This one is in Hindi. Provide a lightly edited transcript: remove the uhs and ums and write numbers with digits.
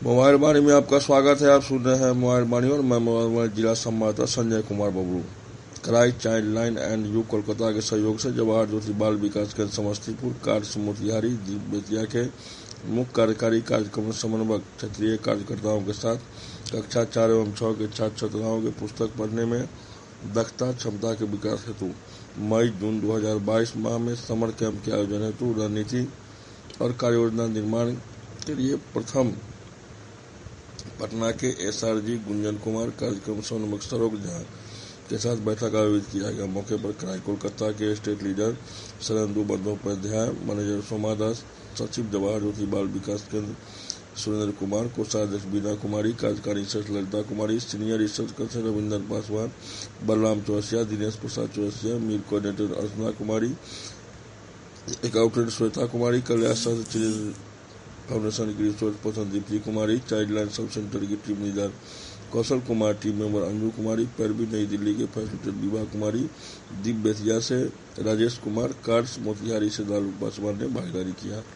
मोबाइल वाणी में आपका स्वागत है। आप सुन रहे हैं मोबाइल वाणी और मैं मोबाइल वाणी जिला संवाददाता Sanjay Kumar Bablu. Christ child line and you Kolkata के सहयोग से जवाहर ज्योति बाल विकास केंद्र समस्तीपुर कार्य मोतिहारी बेतिया के मुख्य कार्यकारी कार्यक्रम समन्वयक क्षेत्रीय कार्यकर्ताओं के साथ कक्षा 4 एवं 6 के छात्र छात्राओं के पुस्तक पढ़ने में दक्षता क्षमता के विकास हेतु मई जून 2022 माह में समर कैंप के आयोजन हेतु रणनीति और कार्य योजना निर्माण के लिए प्रथम पटना के SRG गुंजन कुमार कार्यक्रम समन्वयक सरोज झा के साथ बैठक आयोजित किया गया। मौके पर क्राई कोलकाता के state leader Sharadendu Bandopadhyay, manager Soma Das, सचिव जवाहर ज्योति बाल विकास केंद्र सुरेंद्र कुमार, कोषाध्यक्ष बीना कुमारी, कार्यकारी research Lalita Kumari, senior research consultant Ravinder Paswan, Balram Chaurasia, Dinesh Prasad Chaurasia, मीर coordinator Archana Kumari, accountant Shweta Kumari, Kalyan children foundation की resource person Deepti Kumari, child line sub centre की team leader Kaushal Kumar, team member Anju Kumari, Pairvi Nai Delhi के फैसिलिटेटर विभा कुमारी, दीप बेतिया से राजेश कुमार, कार्स मोतिहारी से दालू पासवान ने भागीदारी किया।